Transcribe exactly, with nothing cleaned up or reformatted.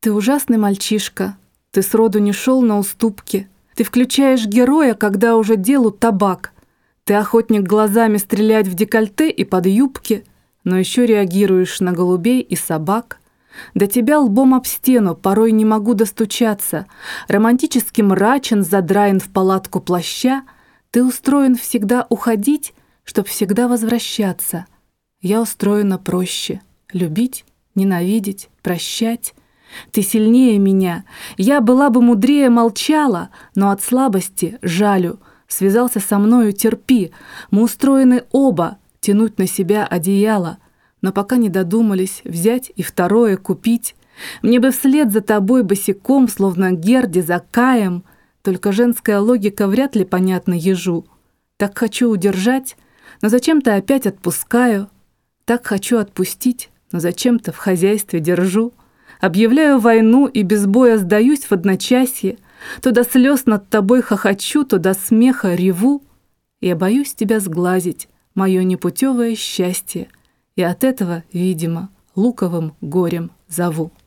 Ты ужасный мальчишка, ты сроду не шел на уступки. Ты включаешь героя, когда уже делу табак. Ты охотник глазами стрелять в декольте и под юбки, но еще реагируешь на голубей и собак. До тебя лбом об стену, порой не могу достучаться. Романтически мрачен, задраен в палатку плаща. Ты устроен всегда уходить, чтоб всегда возвращаться. Я устроена проще — любить, ненавидеть, прощать. Ты сильнее меня, я была бы мудрее, молчала, но от слабости жалю. Связался со мною, терпи, мы устроены оба тянуть на себя одеяло, но пока не додумались взять и второе купить. Мне бы вслед за тобой босиком, словно Герди за Каем, только женская логика вряд ли понятна ежу. Так хочу удержать, но зачем-то опять отпускаю. Так хочу отпустить, но зачем-то в хозяйстве держу. Объявляю войну и без боя сдаюсь в одночасье. То до слез над тобой хохочу, то до смеха реву. Я боюсь тебя сглазить, мое непутевое счастье, и от этого, видимо, луковым горем зову.